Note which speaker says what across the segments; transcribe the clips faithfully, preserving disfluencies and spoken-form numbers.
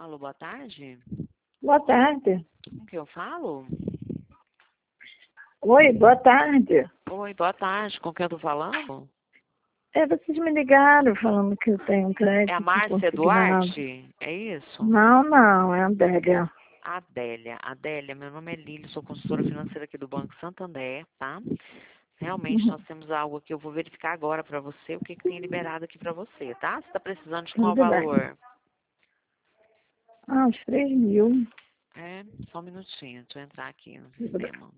Speaker 1: Alô, boa tarde.
Speaker 2: Boa tarde.
Speaker 1: Com que eu falo?
Speaker 2: Oi, boa tarde.
Speaker 1: Oi, boa tarde. Com quem eu tô falando?
Speaker 2: É, vocês me ligaram falando que eu tenho um crédito
Speaker 1: É a Márcia
Speaker 2: consignado.
Speaker 1: Duarte? É isso?
Speaker 2: Não, não, é a Adélia.
Speaker 1: Adélia. Adélia, meu nome é Lília, sou consultora financeira aqui do Banco Santander, tá? Realmente
Speaker 2: Uhum.
Speaker 1: nós temos algo aqui, eu vou verificar agora pra você o que, que tem liberado aqui pra você, tá? Você tá precisando de qual
Speaker 2: Tudo bem.
Speaker 1: valor?
Speaker 2: Ah, uns três mil.
Speaker 1: É, só um minutinho, deixa eu entrar aqui no
Speaker 2: Tudo bem.
Speaker 1: sistema.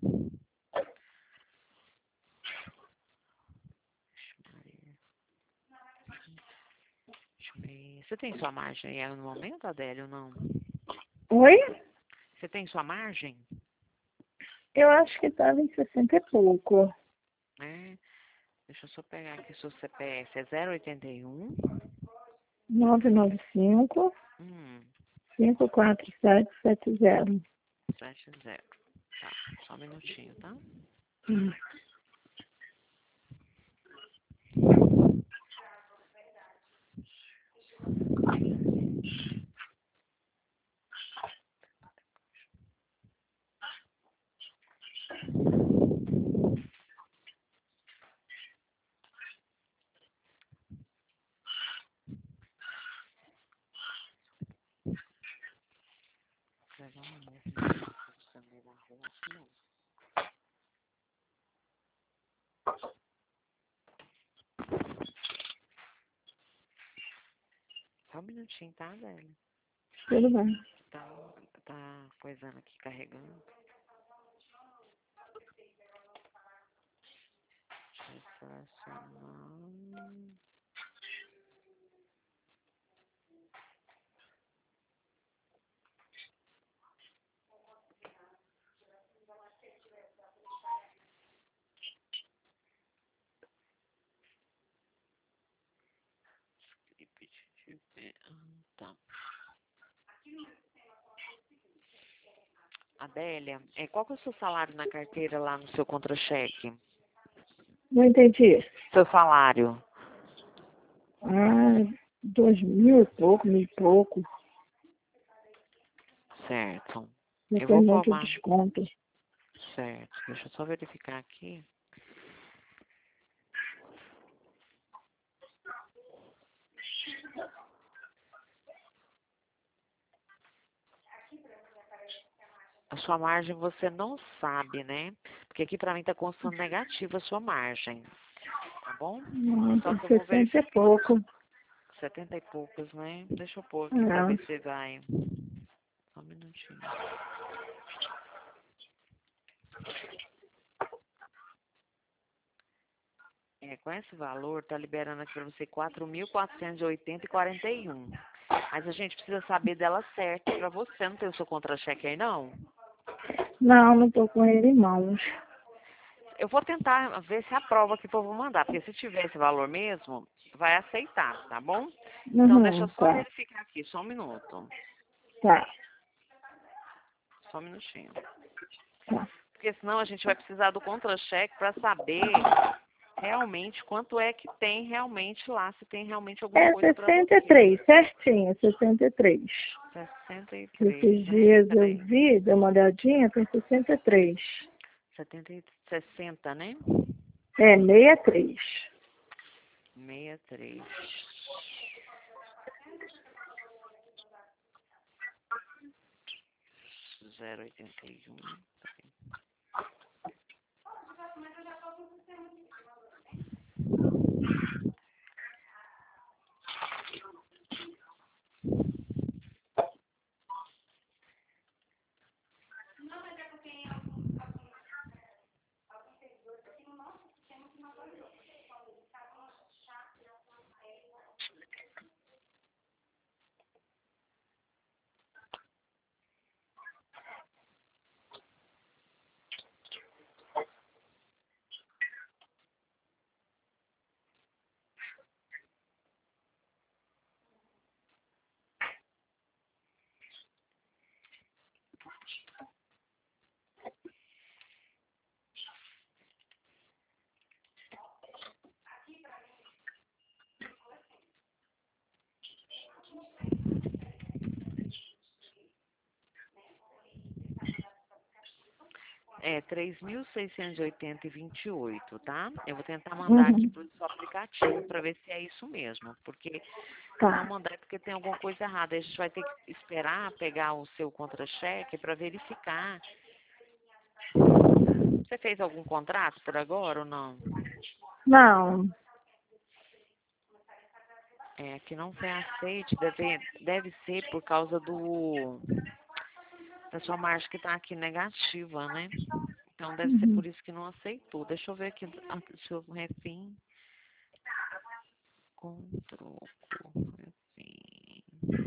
Speaker 1: Deixa eu ver. Você tem sua margem aí no momento, Adélia, ou não?
Speaker 2: Oi?
Speaker 1: Você tem sua margem?
Speaker 2: Eu acho que estava em sessenta e pouco.
Speaker 1: É. Deixa eu só pegar aqui seu C P F. É zero oitenta e um.
Speaker 2: nove nove cinco,
Speaker 1: Hum,
Speaker 2: cinco quatro sete sete zero.
Speaker 1: sete zero. Tá, só um minutinho, tá?
Speaker 2: Hum.
Speaker 1: Legal, amor. Você no meio da rua, acho que não. Só um minutinho, tá, velho?
Speaker 2: Tudo bem.
Speaker 1: Tá, tá coisando aqui, carregando. Deixa eu selecionar. Tá. Adélia, é, qual que é o seu salário na carteira lá no seu contra-cheque?
Speaker 2: Não entendi.
Speaker 1: Seu salário?
Speaker 2: Ah, dois mil e pouco, mil e pouco.
Speaker 1: Certo.
Speaker 2: Não
Speaker 1: Eu
Speaker 2: tem
Speaker 1: vou
Speaker 2: muito
Speaker 1: formar.
Speaker 2: desconto.
Speaker 1: Certo. Deixa eu só verificar aqui. A sua margem você não sabe, né? Porque aqui pra mim tá constando negativa a sua margem. Tá bom?
Speaker 2: Não,
Speaker 1: Só
Speaker 2: tem
Speaker 1: que eu vou
Speaker 2: sessenta e
Speaker 1: verificar.
Speaker 2: pouco.
Speaker 1: Setenta e poucos, né? Deixa eu pôr aqui pra ver
Speaker 2: É.
Speaker 1: se vai. Só um minutinho. É, com esse valor, tá liberando aqui pra você quatro mil quatrocentos e oitenta e quarenta e um. Mas a gente precisa saber dela certa pra você. Não tem o seu contra-cheque aí, não?
Speaker 2: Não, não tô com ele em mãos.
Speaker 1: Eu vou tentar ver se aprova aqui que eu vou mandar, porque se tiver esse valor mesmo, vai aceitar, tá bom? Então deixa
Speaker 2: Uhum,
Speaker 1: eu só
Speaker 2: tá,
Speaker 1: verificar aqui, só um minuto.
Speaker 2: tá,
Speaker 1: Só um minutinho.
Speaker 2: tá.
Speaker 1: Porque senão a gente vai precisar do contra-cheque para saber realmente quanto é que tem realmente lá, se tem realmente alguma
Speaker 2: É
Speaker 1: coisa para
Speaker 2: sessenta e
Speaker 1: você.
Speaker 2: três, certinho, sessenta e três.
Speaker 1: sessenta e três,
Speaker 2: Esses
Speaker 1: né?
Speaker 2: dias eu
Speaker 1: Peraí.
Speaker 2: vi, dei uma olhadinha, tem sessenta e três.
Speaker 1: setenta e sessenta, né?
Speaker 2: É, sessenta e três.
Speaker 1: sessenta e três. zero oitenta e um. É três mil seiscentos e oitenta e vinte e oito, tá? Eu vou tentar mandar aqui
Speaker 2: Uhum.
Speaker 1: pro seu aplicativo para ver se é isso mesmo, porque se não
Speaker 2: Tá.
Speaker 1: mandar é porque tem alguma coisa errada. A gente vai ter que esperar pegar o seu contra-cheque para verificar. Você fez algum contrato por agora ou não?
Speaker 2: Não.
Speaker 1: É, que não foi aceite, deve, deve ser por causa do da sua margem que está aqui negativa, né? Então deve ser
Speaker 2: Uhum.
Speaker 1: por isso que não aceitou. Deixa eu ver aqui aqui o seu refim com troco. Refim.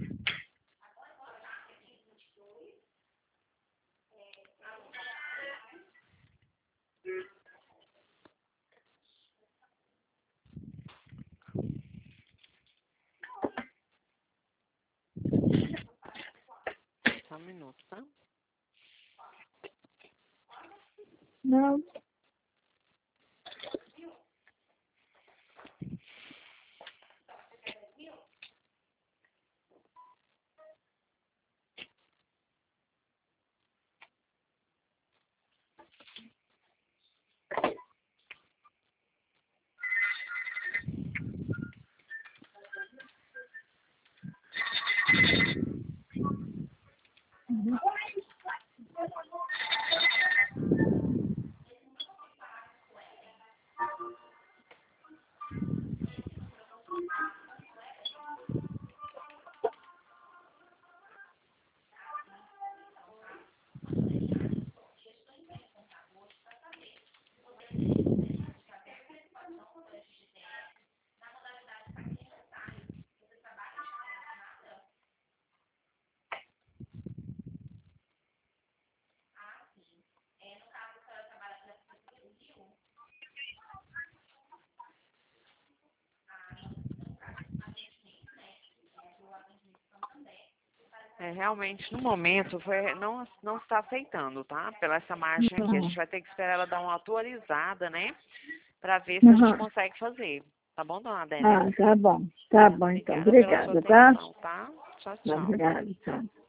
Speaker 1: Só um minuto, tá?
Speaker 2: Não. Uhum.
Speaker 1: É, realmente, no momento, foi, não, não está aceitando, tá? Pela essa margem aqui. A
Speaker 2: Não.
Speaker 1: gente vai ter que esperar ela dar uma atualizada, né? Para ver se a gente
Speaker 2: Uhum.
Speaker 1: consegue fazer. Tá bom, dona Adélia?
Speaker 2: Ah, tá bom. Tá bom, então.
Speaker 1: Obrigada pela sua
Speaker 2: Obrigada, tá?
Speaker 1: atenção, tá? Tchau, tchau.
Speaker 2: Obrigada, tchau.